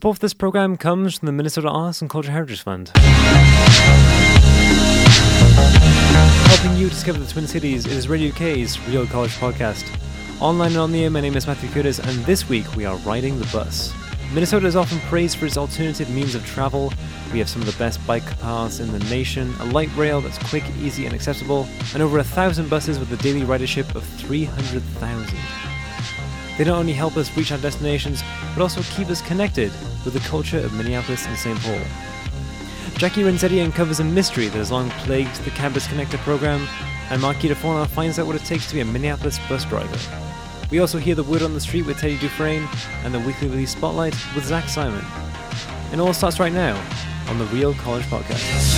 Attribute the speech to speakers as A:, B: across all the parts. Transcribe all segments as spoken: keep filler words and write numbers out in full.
A: Support for this program comes from the Minnesota Arts and Cultural Heritage Fund. Helping you discover the Twin Cities, it is Radio U K's Real College Podcast. Online and on the air, my name is Matthew Curtis, and this week we are riding the bus. Minnesota is often praised for its alternative means of travel. We have some of the best bike paths in the nation, a light rail that's quick, easy and accessible, and over a thousand buses with a daily ridership of three hundred thousand. They not only help us reach our destinations, but also keep us connected with the culture of Minneapolis and Saint Paul. Jackie Renzetti uncovers a mystery that has long plagued the Campus Connector program, and Marquita Fauna finds out what it takes to be a Minneapolis bus driver. We also hear the word on the street with Teddy Dufresne, and the weekly release spotlight with Zach Simon. It all starts right now on the Real College Podcast.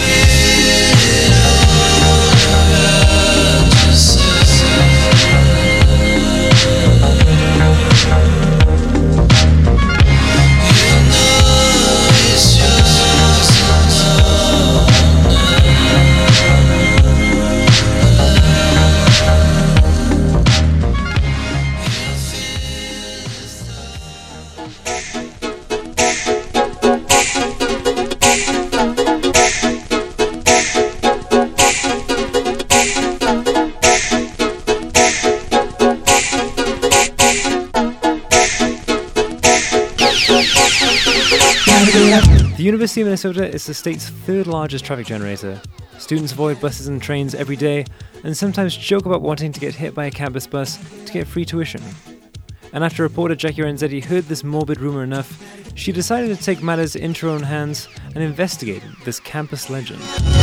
A: The University of Minnesota is the state's third largest traffic generator. Students avoid buses and trains every day, and sometimes joke about wanting to get hit by a campus bus to get free tuition. And after reporter Jackie Renzetti heard this morbid rumor enough, she decided to take matters into her own hands and investigate this campus legend.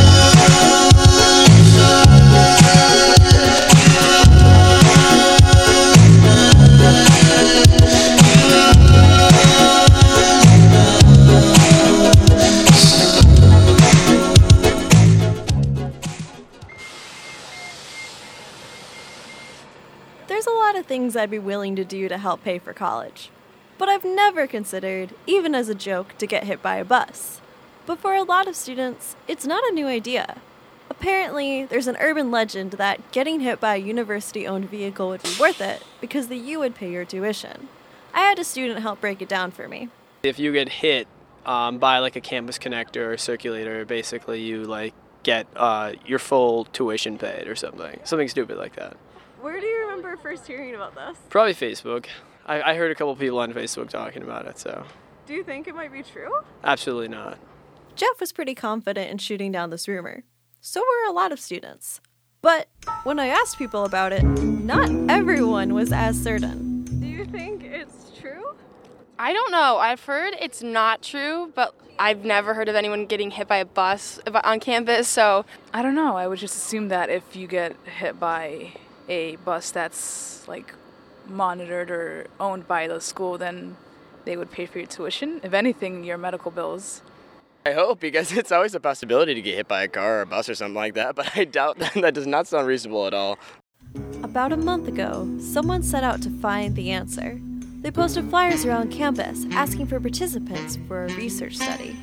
B: There's a lot of things I'd be willing to do to help pay for college, but I've never considered, even as a joke, to get hit by a bus. But for a lot of students, it's not a new idea. Apparently, there's an urban legend that getting hit by a university-owned vehicle would be worth it because the U would pay your tuition. I had a student help break it down for me.
C: If you get hit um, by like a campus connector or circulator, basically you like get uh, your full tuition paid or something, something stupid like that.
B: Where do you remember first hearing about this?
C: Probably Facebook. I, I heard a couple people on Facebook talking about it, so.
B: Do you think it might be true?
C: Absolutely not.
B: Jeff was pretty confident in shooting down this rumor. So were a lot of students. But when I asked people about it, not everyone was as certain. Do you think it's true?
D: I don't know. I've heard it's not true, but I've never heard of anyone getting hit by a bus on campus, so.
E: I don't know. I would just assume that if you get hit by a bus that's like monitored or owned by the school, then they would pay for your tuition. If anything, your medical bills.
C: I hope, because it's always a possibility to get hit by a car or a bus or something like that, but I doubt that. That does not sound reasonable at all.
B: About a month ago, someone set out to find the answer. They posted flyers around campus asking for participants for a research study.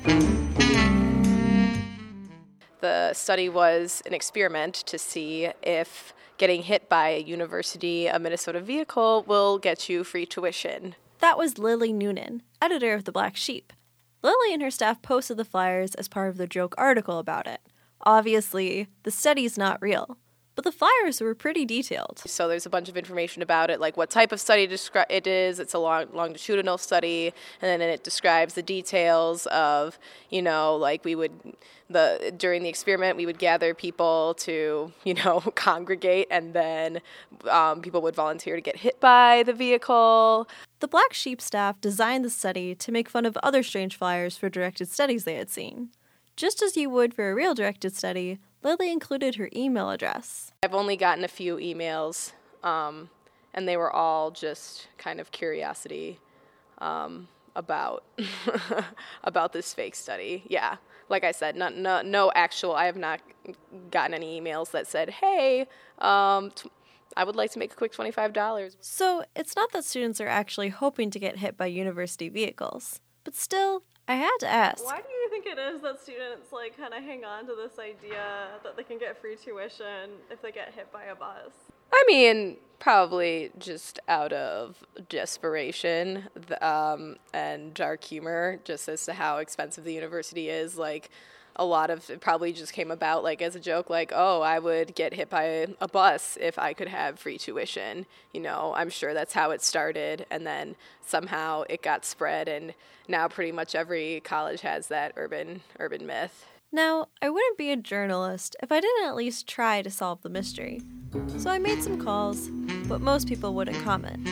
F: The study was an experiment to see if getting hit by a University of Minnesota vehicle will get you free tuition.
B: That was Lily Noonan, editor of The Black Sheep. Lily and her staff posted the flyers as part of their joke article about it. Obviously, the study's not real, but the flyers were pretty detailed.
F: So there's a bunch of information about it, like what type of study descri- it is. It's a long, longitudinal study, and then it describes the details of, you know, like we would, the during the experiment, we would gather people to, you know, congregate, and then um, people would volunteer to get hit by the vehicle.
B: The Black Sheep staff designed the study to make fun of other strange flyers for directed studies they had seen. Just as you would for a real directed study, Lily included her email address.
F: I've only gotten a few emails, um, and they were all just kind of curiosity um, about about this fake study. Yeah, like I said, not, no, no actual, I have not gotten any emails that said, hey, um, t- I would like to make a quick twenty-five dollars.
B: So it's not that students are actually hoping to get hit by university vehicles, but still, I had to ask.
G: Why do you think it is that students like kind of hang on to this idea that they can get free tuition if they get hit by a bus?
F: I mean, probably just out of desperation the, um, and dark humor, just as to how expensive the university is. Like, a lot of it probably just came about, like, as a joke, like, oh, I would get hit by a bus if I could have free tuition. You know, I'm sure that's how it started, and then somehow it got spread, and now pretty much every college has that urban urban myth.
B: Now, I wouldn't be a journalist if I didn't at least try to solve the mystery. So I made some calls, but most people wouldn't comment.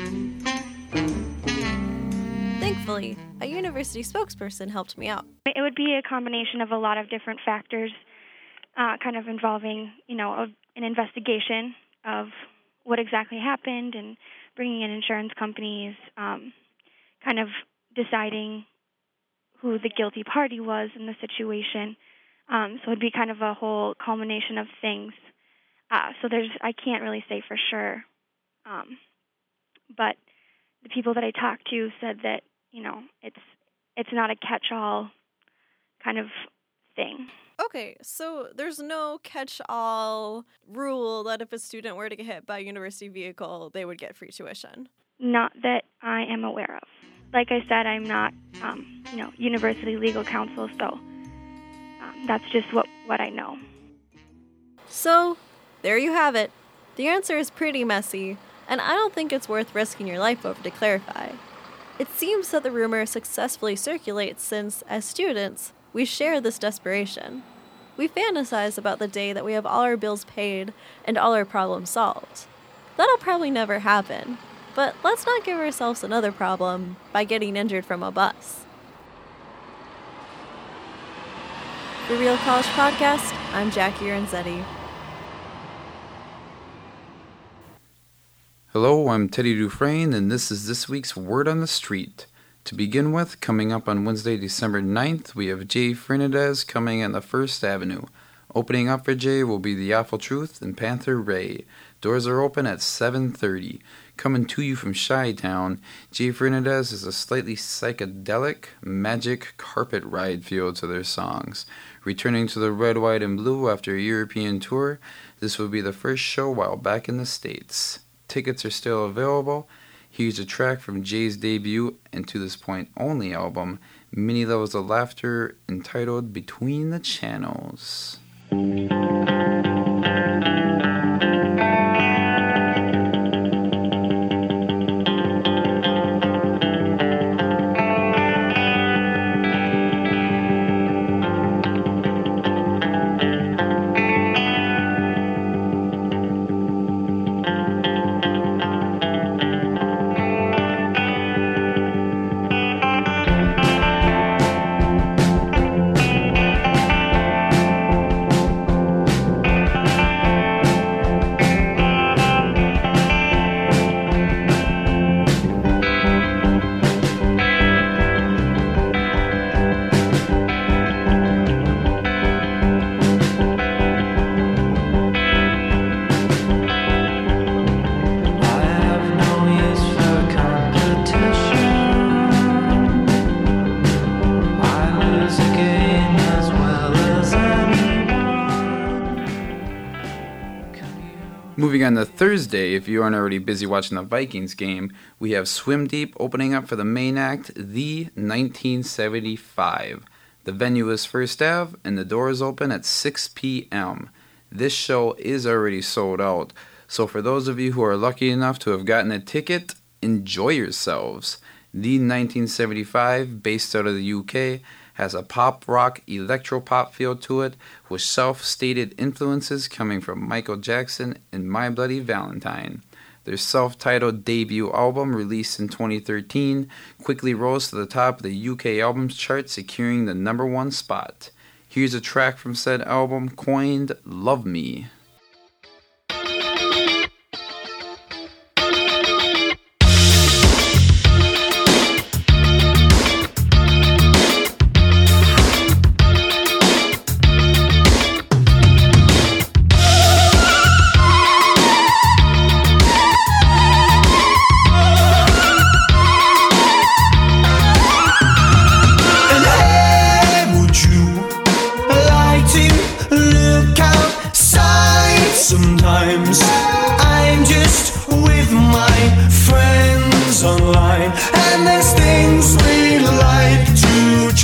B: Thankfully, a university spokesperson helped me out.
H: It would be a combination of a lot of different factors, uh, kind of involving, you know, a, an investigation of what exactly happened and bringing in insurance companies, um, kind of deciding who the guilty party was in the situation. Um, so it'd be kind of a whole culmination of things. Uh, so there's, I can't really say for sure. Um, but the people that I talked to said that, you know, it's it's not a catch-all kind of thing.
B: Okay, so there's no catch-all rule that if a student were to get hit by a university vehicle, they would get free tuition.
H: Not that I am aware of. Like I said, I'm not, um, you know, university legal counsel, so um, that's just what, what I know.
B: So, there you have it. The answer is pretty messy, and I don't think it's worth risking your life over to clarify. It seems that the rumor successfully circulates since, as students, we share this desperation. We fantasize about the day that we have all our bills paid and all our problems solved. That'll probably never happen, but let's not give ourselves another problem by getting injured from a bus. For Real College Podcast, I'm Jackie Renzetti.
I: Hello, I'm Teddy Dufresne, and this is this week's Word on the Street. To begin with, coming up on Wednesday, December ninth, we have Jay Fernandez coming on the First Avenue. Opening up for Jay will be The Awful Truth and Panther Ray. Doors are open at seven thirty. Coming to you from Chi-Town, Jay Fernandez is a slightly psychedelic, magic carpet ride feel to their songs. Returning to the Red, White, and Blue after a European tour, this will be the first show while back in the States. Tickets are still available. Here's a track from Jay's debut and to this point only album, Many Levels of Laughter, entitled Between the Channels. Moving on to Thursday, if you aren't already busy watching the Vikings game, we have Swim Deep opening up for the main act, The nineteen seventy-five. The venue is First Ave, and the doors open at six p.m. This show is already sold out, so for those of you who are lucky enough to have gotten a ticket, enjoy yourselves. The nineteen seventy-five, based out of the U K, has a pop rock electro-pop feel to it, with self-stated influences coming from Michael Jackson and My Bloody Valentine. Their self-titled debut album, released in twenty thirteen, quickly rose to the top of the U K albums chart, securing the number one spot. Here's a track from said album, coined Love Me.
J: Look outside.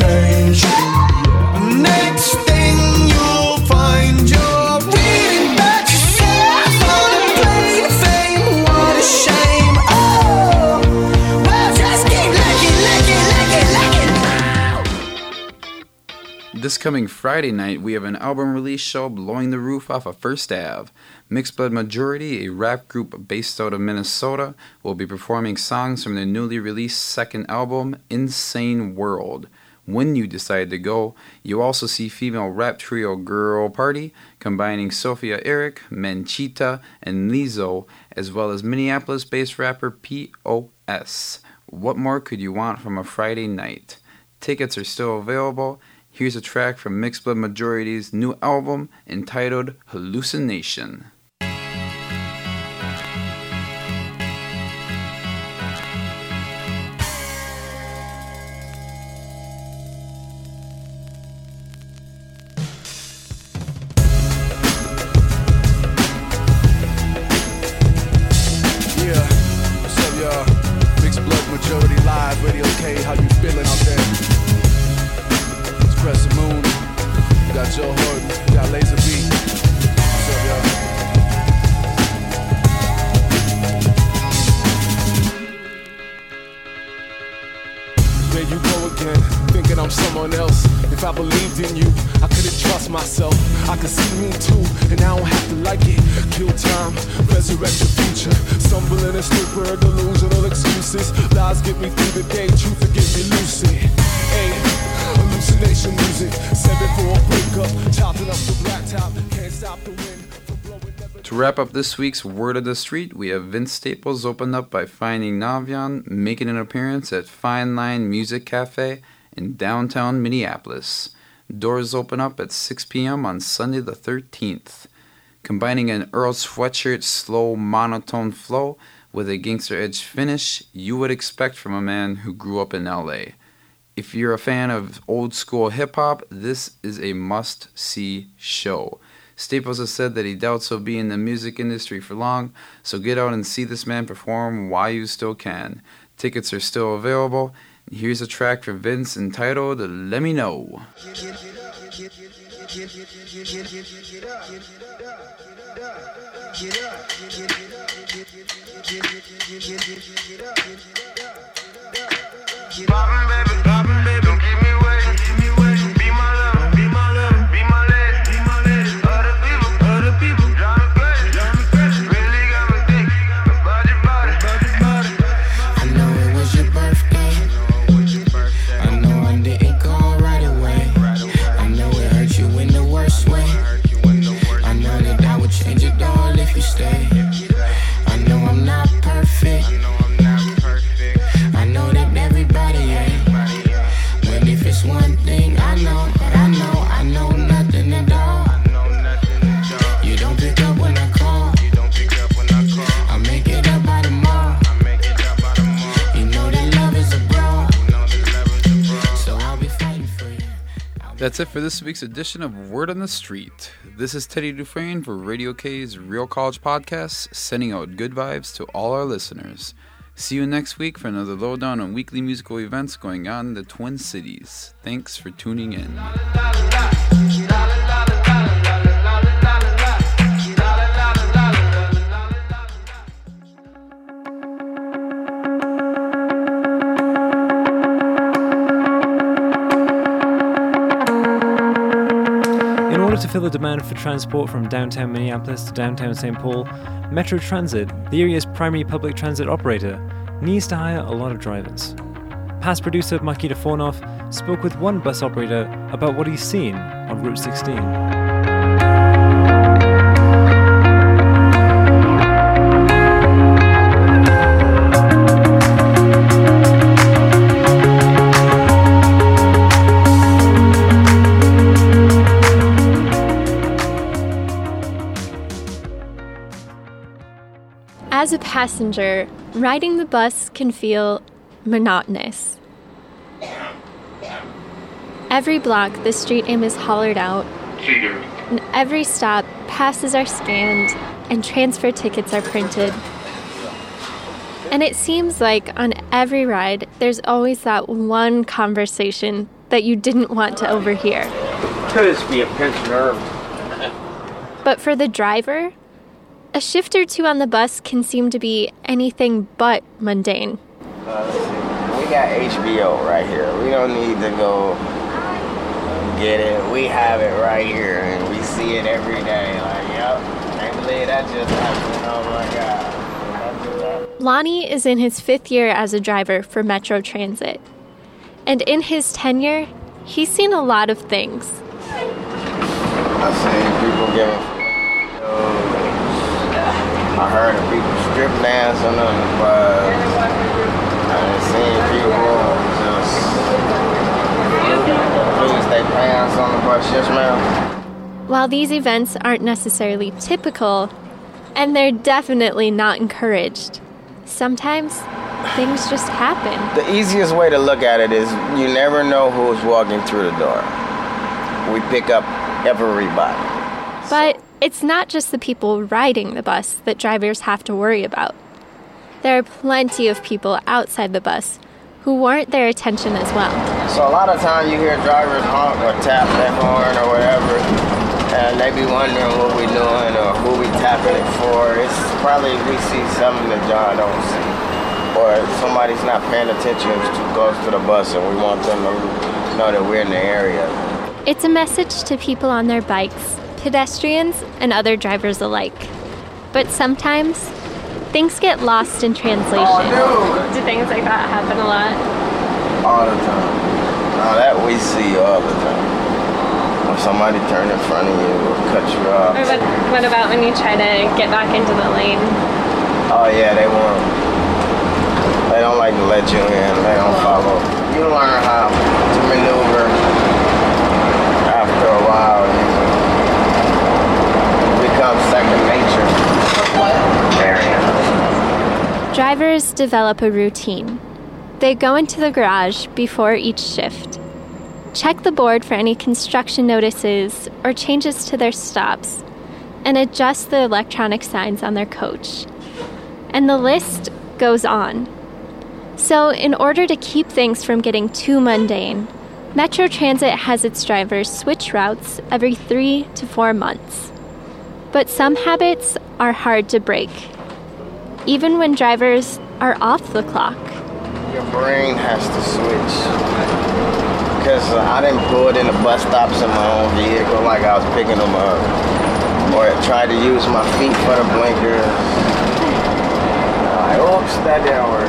J: change. Next thing you'll find you're reading about yourself on a plane of fame. What a shame. Oh, well, just keep looking, looking, looking, looking.
I: This coming Friday night, we have an album release show blowing the roof off of First Avenue. Mixed Blood Majority, a rap group based out of Minnesota, will be performing songs from their newly released second album, Insane World. When you decide to go, you also see female rap trio Girl Party, combining Sophia Eric, Menchita, and Lizzo, as well as Minneapolis-based rapper P O S. What more could you want from a Friday night? Tickets are still available. Here's a track from Mixed Blood Majority's new album entitled Hallucination.
K: Majority Live, Radio K, how you feeling out there? It's Crescent Moon, you got Joe Horton, you got Laser Beat. What's up, y'all? There you go again, thinking I'm someone else. If I believed in you, I couldn't trust myself. I could see me too, and I don't have to like it. Kill time, resurrect the future. Stumble in a stupor, delusional excuses. Lies get me through the day, truth to get me lucid. Hey, hallucination music. Seven for a breakup, chopping up the blacktop. Can't stop the wind.
I: To wrap up this week's Word of the Street, we have Vince Staples opened up by Finding Navion, making an appearance at Fine Line Music Cafe in downtown Minneapolis. Doors open up at six p.m. on Sunday the thirteenth. Combining an Earl Sweatshirt slow monotone flow with a gangster edge finish you would expect from a man who grew up in L A. If you're a fan of old school hip-hop, this is a must-see show. Staples has said that he doubts he'll be in the music industry for long, so get out and see this man perform while you still can. Tickets are still available. Here's a track from Vince entitled Let Me Know.
J: Poppin' baby, poppin' baby, don't keep me waiting, keep me waiting. Be my lover, be my lover, be my lady, be my lady. Other people, other people, drive me crazy, drive me crazy. Really got me thinking about your body, about your body.
L: I know it was your birthday. I know I didn't call right away. I know it hurt you in the worst way. I know that that would change it all if you stay. I know I'm not perfect. I know that everybody ain't. But if it's one thing I know, I know, I know nothing at all. You don't pick up when I call. I make it up by tomorrow. You know that love is a bro. So I'll be fighting for you.
I: That's it for this week's edition of Word on the Street. This is Teddy Dufresne for Radio K's Real College Podcast, sending out good vibes to all our listeners. See you next week for another lowdown on weekly musical events going on in the Twin Cities. Thanks for tuning in.
A: In order to fill the demand for transport from downtown Minneapolis to downtown Saint Paul, Metro Transit, the area's primary public transit operator, needs to hire a lot of drivers. Past producer Makita Fonov spoke with one bus operator about what he's seen on Route sixteen.
M: As a passenger, riding the bus can feel monotonous. Every block, the street name is hollered out, and every stop, passes are scanned, and transfer tickets are printed. And it seems like on every ride, there's always that one conversation that you didn't want to overhear.
N: Could just be a pinched nerve.
M: But for the driver, a shift or two on the bus can seem to be anything but mundane.
O: Uh, let's see. We got H B O right here. We don't need to go get it. We have it right here, and we see it every day. Like, yep, can't believe that just happened. Oh my God. That just happened.
M: Lonnie is in his fifth year as a driver for Metro Transit. And in his tenure, he's seen a lot of things.
O: I've seen people giving I heard of people strip dancing on the bus. I've seen people just lose their pants on the bus. Yes, ma'am.
M: While these events aren't necessarily typical, and they're definitely not encouraged, sometimes things just happen.
O: The easiest way to look at it is you never know who's walking through the door. We pick up everybody.
M: But it's not just the people riding the bus that drivers have to worry about. There are plenty of people outside the bus who warrant their attention as well.
O: So a lot of times you hear drivers honk or tap their horn or whatever, and they be wondering what we doing or who we tapping it for. It's probably we see something that John don't see, or somebody's not paying attention who's too close to the bus, and we want them to know that we're in the area.
M: It's a message to people on their bikes, pedestrians, and other drivers alike. But sometimes, things get lost in translation.
O: Oh,
M: Do things like that happen a lot?
O: All the time. Now that we see all the time. When somebody turn in front of you or cut you off.
M: Or what, what about when you try to get back into the lane?
O: Oh yeah, they won't. They don't like to let you in. They don't follow. You learn how to maneuver after a while. It becomes second nature.
M: Drivers develop a routine. They go into the garage before each shift, check the board for any construction notices or changes to their stops, and adjust the electronic signs on their coach. And the list goes on. So, in order to keep things from getting too mundane, Metro Transit has its drivers switch routes every three to four months. But some habits are hard to break, even when drivers are off the clock.
O: Your brain has to switch. Because uh, I didn't pull it in the bus stops in my own vehicle like I was picking them up. Or try to use my feet for the blinker. Like, oops, that didn't work.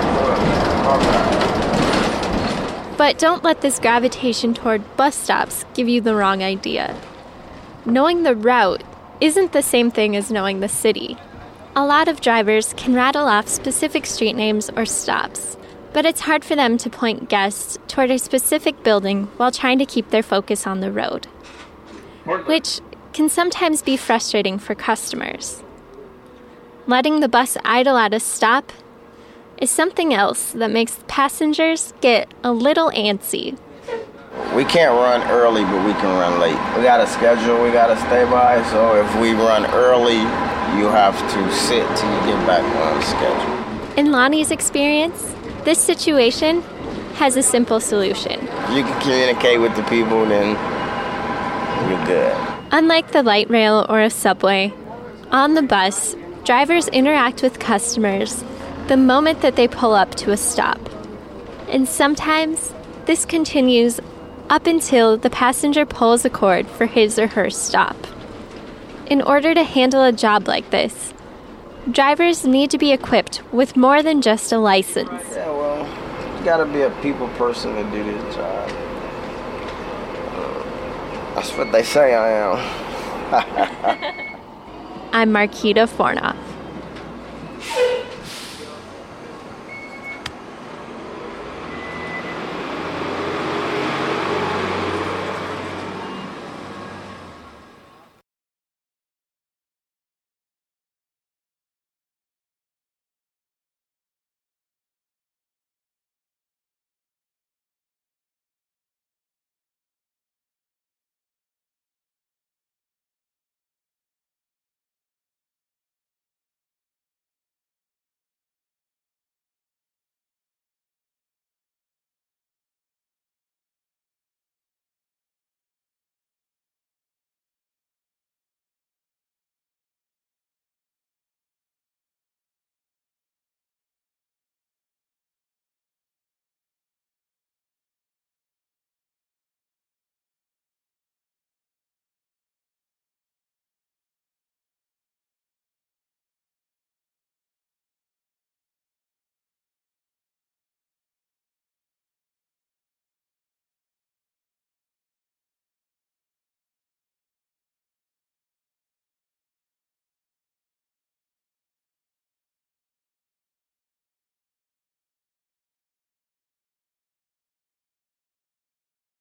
O: Okay.
M: But don't let this gravitation toward bus stops give you the wrong idea. Knowing the route isn't the same thing as knowing the city. A lot of drivers can rattle off specific street names or stops, but it's hard for them to point guests toward a specific building while trying to keep their focus on the road, which can sometimes be frustrating for customers. Letting the bus idle at a stop is something else that makes passengers get a little antsy.
O: We can't run early, but we can run late. We got a schedule we got to stay by, so if we run early, you have to sit till you get back on schedule.
M: In Lonnie's experience, this situation has a simple solution.
O: If you can communicate with the people, then you're good.
M: Unlike the light rail or a subway, on the bus, drivers interact with customers the moment that they pull up to a stop. And sometimes this continues up until the passenger pulls a cord for his or her stop. In order to handle a job like this, drivers need to be equipped with more than just a license.
O: Yeah, well, you gotta be a people person to do this job. Uh, that's what they say I am.
M: I'm Marquita Fornoff.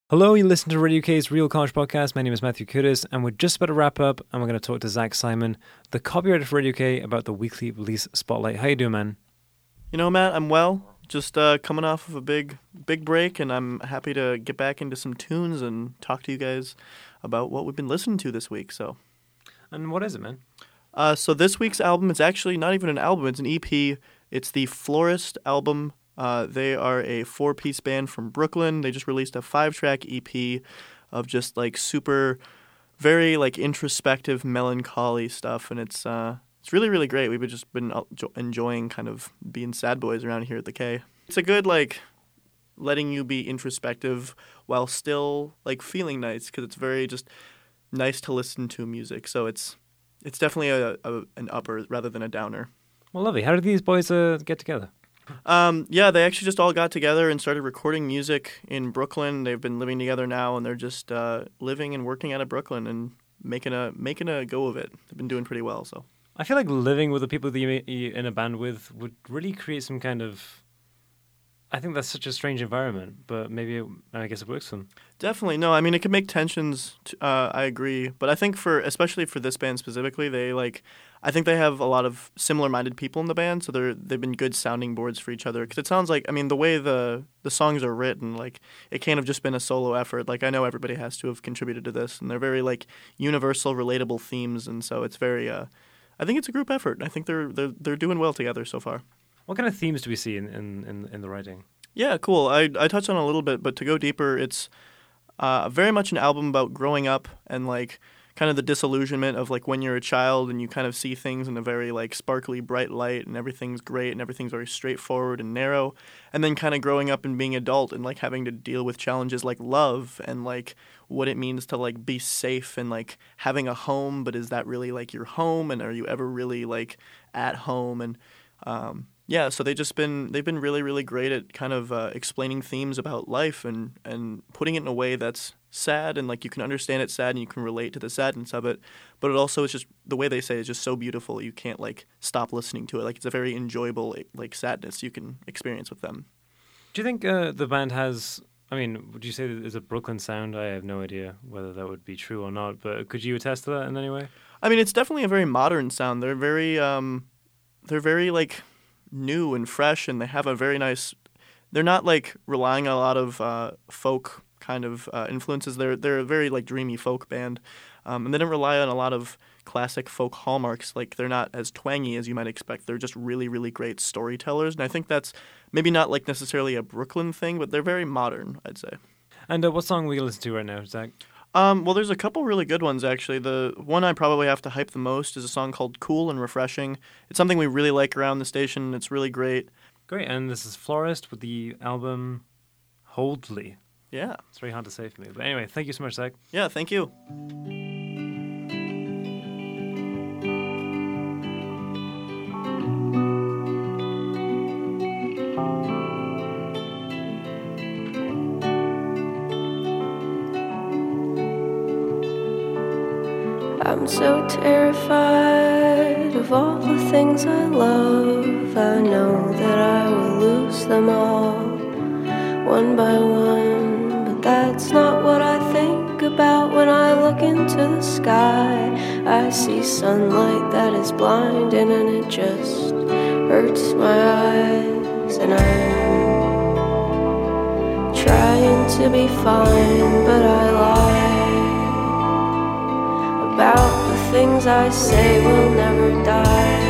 A: Hello, you listen to Radio U K's Real College Podcast. My name is Matthew Kudis, and we're just about to wrap up, and we're going to talk to Zach Simon, the copywriter for Radio U K, about the weekly release spotlight. How you doing, man?
P: You know, Matt, I'm well. Just uh, coming off of a big, big break, and I'm happy to get back into some tunes and talk to you guys about what we've been listening to this week. So,
A: and what is it, man?
P: Uh, so this week's album is actually not even an album; it's an E P. It's the Florist album. Uh, they are a four-piece band from Brooklyn. They just released a five-track E P of just like super, very like introspective, melancholy stuff, and it's uh, it's really really great. We've just been enjoying kind of being sad boys around here at the K. It's a good like letting you be introspective while still like feeling nice because it's very just nice to listen to music. So it's it's definitely a, a an upper rather than a downer.
A: Well, lovely. How did these boys uh, get together?
P: Um, yeah, they actually just all got together and started recording music in Brooklyn. They've been living together now, and they're just uh, living and working out of Brooklyn and making a making a go of it. They've been doing pretty well. So
A: I feel like living with the people that you're in a band with would really create some kind of. I think that's such a strange environment, but maybe it, I guess it works for them.
P: Definitely, no. I mean, it can make tensions. T- uh, I agree, but I think for especially for this band specifically, they like. I think they have a lot of similar-minded people in the band, so they're they've been good sounding boards for each other. Because it sounds like, I mean, the way the the songs are written, like it can't have just been a solo effort. Like I know everybody has to have contributed to this, and they're very like universal, relatable themes, and so it's very. Uh, I think it's a group effort. I think they're they're they're doing well together so far.
A: What kind of themes do we see in in, in, in the writing?
P: Yeah, cool. I I touched on it a little bit, but to go deeper, it's uh, very much an album about growing up and like. Kind of the disillusionment of like when you're a child and you kind of see things in a very like sparkly bright light and everything's great and everything's very straightforward and narrow, and then kind of growing up and being adult and like having to deal with challenges like love and like what it means to like be safe and like having a home, but is that really like your home, and are you ever really like at home? And um yeah, so they just been they've been really really great at kind of uh, explaining themes about life and and putting it in a way that's sad and like you can understand it's sad and you can relate to the sadness of it, but it also is just the way they say it is just so beautiful you can't like stop listening to it. Like it's a very enjoyable like sadness you can experience with them.
A: Do you think uh, the band has? I mean, would you say that there's a Brooklyn sound? I have no idea whether that would be true or not, but could you attest to that in any way?
P: I mean, it's definitely a very modern sound. They're very um, they're very like. new and fresh, and they have a very nice. They're not like relying on a lot of uh, folk kind of uh, influences. They're they're a very like dreamy folk band, um, and they don't rely on a lot of classic folk hallmarks. Like they're not as twangy as you might expect. They're just really really great storytellers, and I think that's maybe not like necessarily a Brooklyn thing, but they're very modern, I'd say.
A: And uh, what song are we gonna listen to right now, Zach?
P: Um, well, there's a couple really good ones, actually. The one I probably have to hype the most is a song called Cool and Refreshing. It's something we really like around the station. It's really great.
A: Great, and this is Florist with the album Holdly.
P: Yeah.
A: It's very hard to say for me. But anyway, thank you so much, Zach.
P: Yeah, thank you.
Q: I'm so terrified of all the things I love. I know that I will lose them all, one by one. But that's not what I think about when I look into the sky. I see sunlight that is blinding and it just hurts my eyes. And I'm trying to be fine, but I lie about the things I say will never die.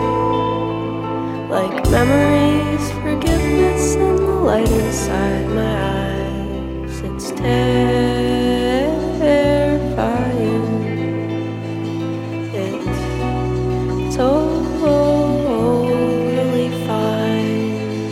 Q: Like memories, forgiveness, and the light inside my eyes. It's terrifying. It's totally fine.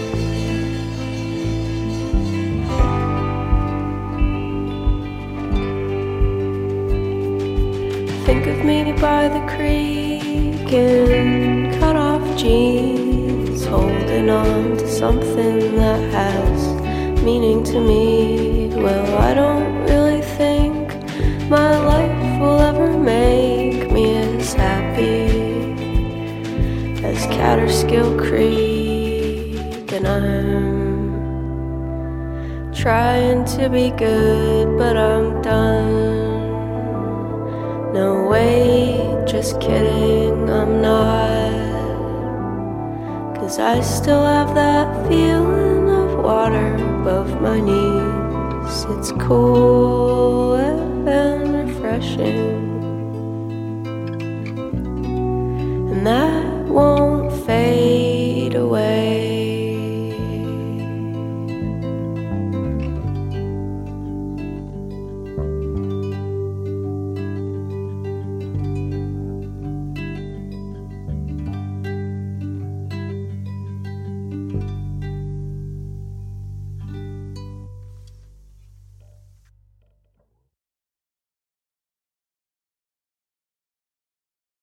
Q: Think of me by the creek in cut off jeans, holding on to something that has meaning to me. Well, I don't really think my life will ever make me as happy as Catterskill Creek, and I'm trying to be good, but I'm done. No way, just kidding, I'm not. 'Cause I still have that feeling of water above my knees. It's cool.